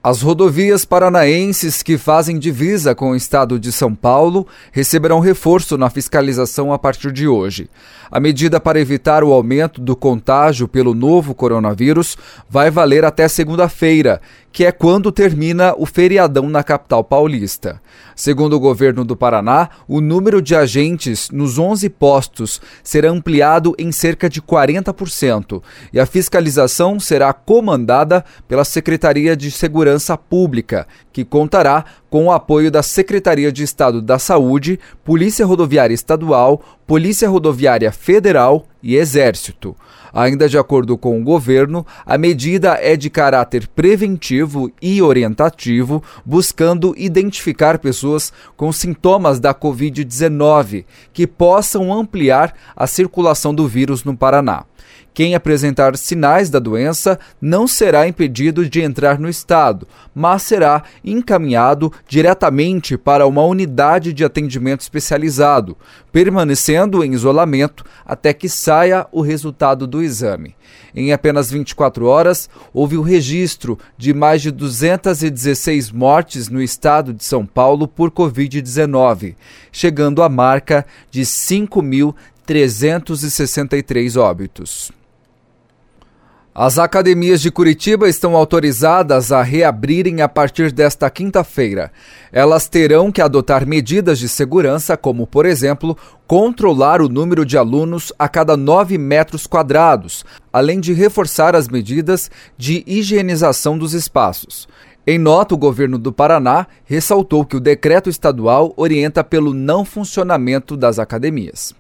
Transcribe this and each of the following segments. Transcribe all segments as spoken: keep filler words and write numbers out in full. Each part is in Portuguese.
As rodovias paranaenses que fazem divisa com o estado de São Paulo receberão reforço na fiscalização a partir de hoje. A medida para evitar o aumento do contágio pelo novo coronavírus vai valer até segunda-feira, que é quando termina o feriadão na capital paulista. Segundo o governo do Paraná, o número de agentes nos onze postos será ampliado em cerca de quarenta por cento e a fiscalização será comandada pela Secretaria de Segurança Pública, que contará com o apoio da Secretaria de Estado da Saúde, Polícia Rodoviária Estadual, Polícia Rodoviária Federal e Exército. Ainda de acordo com o governo, a medida é de caráter preventivo e orientativo, buscando identificar pessoas com sintomas da covid dezenove que possam ampliar a circulação do vírus no Paraná. Quem apresentar sinais da doença não será impedido de entrar no estado, mas será encaminhado diretamente para uma unidade de atendimento especializado, permanecendo em isolamento até que saia o resultado do exame. Em apenas vinte e quatro horas, houve o registro de mais de duzentas e dezesseis mortes no estado de São Paulo por covid dezenove, chegando à marca de cinco mil trezentos e sessenta e três óbitos. As academias de Curitiba estão autorizadas a reabrirem a partir desta quinta-feira. Elas terão que adotar medidas de segurança, como, por exemplo, controlar o número de alunos a cada nove metros quadrados, além de reforçar as medidas de higienização dos espaços. Em nota, o governo do Paraná ressaltou que o decreto estadual orienta pelo não funcionamento das academias.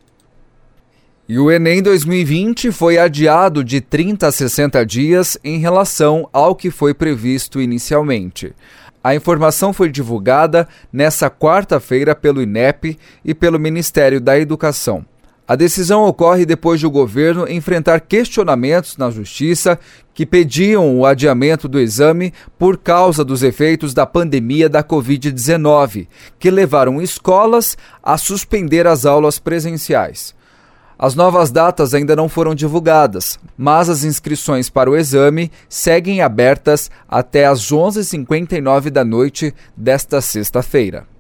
E o Enem dois mil e vinte foi adiado de trinta a sessenta dias em relação ao que foi previsto inicialmente. A informação foi divulgada nesta quarta-feira pelo INEP e pelo Ministério da Educação. A decisão ocorre depois de o governo enfrentar questionamentos na Justiça que pediam o adiamento do exame por causa dos efeitos da pandemia da covid dezenove, que levaram escolas a suspender as aulas presenciais. As novas datas ainda não foram divulgadas, mas as inscrições para o exame seguem abertas até às onze e cinquenta e nove da noite desta sexta-feira.